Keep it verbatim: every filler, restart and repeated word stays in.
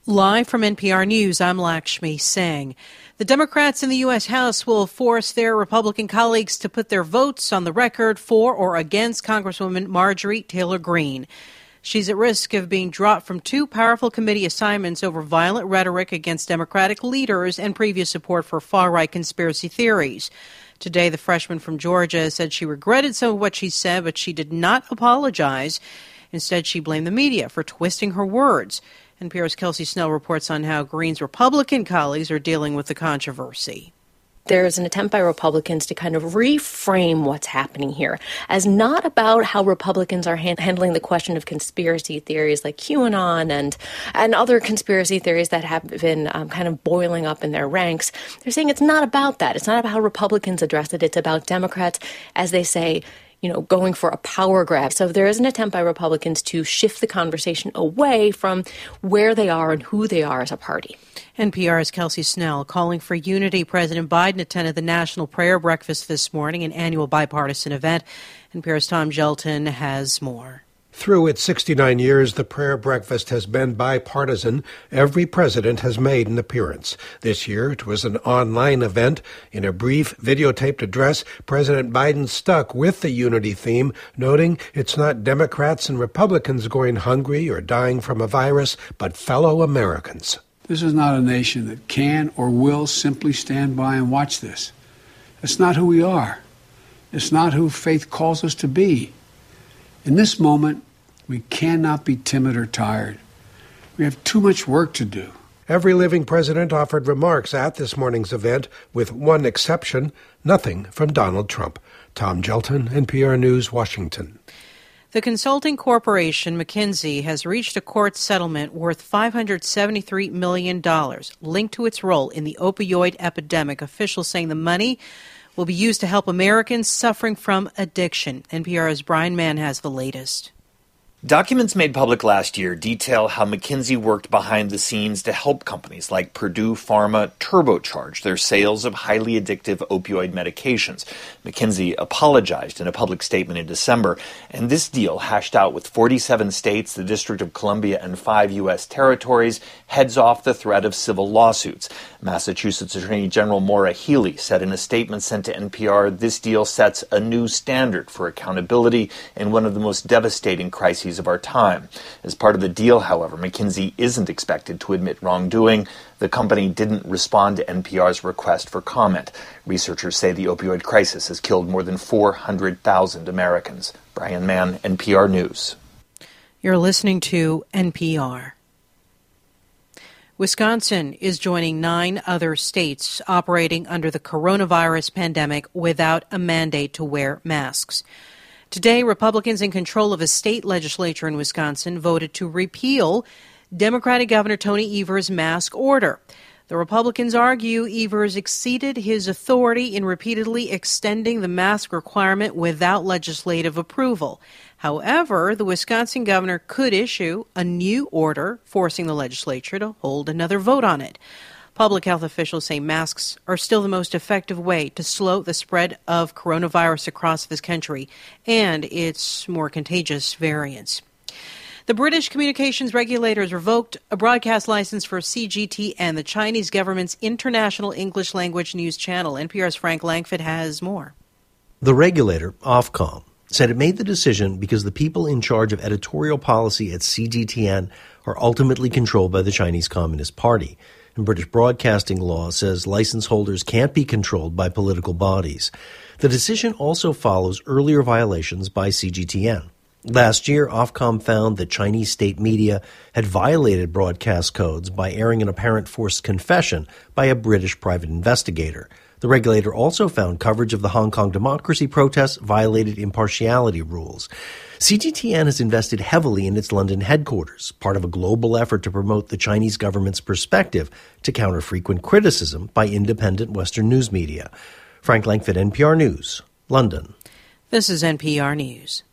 Live from N P R News, I'm Lakshmi Singh. The Democrats in the U S. House will force their Republican colleagues to put their votes on the record for or against Congresswoman Marjorie Taylor Greene. She's at risk of being dropped from two powerful committee assignments over violent rhetoric against Democratic leaders and previous support for far-right conspiracy theories. Today, the freshman from Georgia said she regretted some of what she said, but she did not apologize. Instead, she blamed the media for twisting her words. N P R's Kelsey Snell reports on how Greene's Republican colleagues are dealing with the controversy. There's an attempt by Republicans to kind of reframe what's happening here as not about how Republicans are hand- handling the question of conspiracy theories like QAnon and and other conspiracy theories that have been um, kind of boiling up in their ranks. They're saying it's not about that. It's not about how Republicans address it. It's about Democrats, as they say, you know, going for a power grab. So there is an attempt by Republicans to shift the conversation away from where they are and who they are as a party. N P R's Kelsey Snell calling for unity. President Biden attended the National Prayer Breakfast this morning, an annual bipartisan event. N P R's Tom Gelton has more. Through its sixty-nine years, the prayer breakfast has been bipartisan. Every president has made an appearance. This year, it was an online event. In a brief videotaped address, President Biden stuck with the unity theme, noting it's not Democrats and Republicans going hungry or dying from a virus, but fellow Americans. This is not a nation that can or will simply stand by and watch this. It's not who we are. It's not who faith calls us to be. In this moment, we cannot be timid or tired. We have too much work to do. Every living president offered remarks at this morning's event, with one exception, nothing from Donald Trump. Tom Gelton, N P R News, Washington. The consulting corporation McKinsey has reached a court settlement worth five hundred seventy-three million dollars linked to its role in the opioid epidemic. Officials saying the money will be used to help Americans suffering from addiction. N P R's Brian Mann has the latest. Documents made public last year detail how McKinsey worked behind the scenes to help companies like Purdue Pharma turbocharge their sales of highly addictive opioid medications. McKinsey apologized in a public statement in December, and this deal, hashed out with forty-seven states, the District of Columbia, and five U S territories, heads off the threat of civil lawsuits. Massachusetts Attorney General Maura Healey said in a statement sent to N P R, this deal sets a new standard for accountability in one of the most devastating crises of our time. As part of the deal, however, McKinsey isn't expected to admit wrongdoing. The company didn't respond to N P R's request for comment. Researchers say the opioid crisis has killed more than four hundred thousand Americans. Brian Mann, N P R News. You're listening to N P R. Wisconsin is joining nine other states operating under the coronavirus pandemic without a mandate to wear masks. Today, Republicans in control of a state legislature in Wisconsin voted to repeal Democratic Governor Tony Evers' mask order. The Republicans argue Evers exceeded his authority in repeatedly extending the mask requirement without legislative approval. However, the Wisconsin governor could issue a new order forcing the legislature to hold another vote on it. Public health officials say masks are still the most effective way to slow the spread of coronavirus across this country and its more contagious variants. The British communications regulators revoked a broadcast license for C G T N, the Chinese government's international English language news channel. N P R's Frank Langford has more. The regulator, Ofcom, said it made the decision because the people in charge of editorial policy at C G T N are ultimately controlled by the Chinese Communist Party. And British broadcasting law says license holders can't be controlled by political bodies. The decision also follows earlier violations by C G T N. Last year, Ofcom found that Chinese state media had violated broadcast codes by airing an apparent forced confession by a British private investigator. The regulator also found coverage of the Hong Kong democracy protests violated impartiality rules. C G T N has invested heavily in its London headquarters, part of a global effort to promote the Chinese government's perspective to counter frequent criticism by independent Western news media. Frank Langford, N P R News, London. This is N P R News.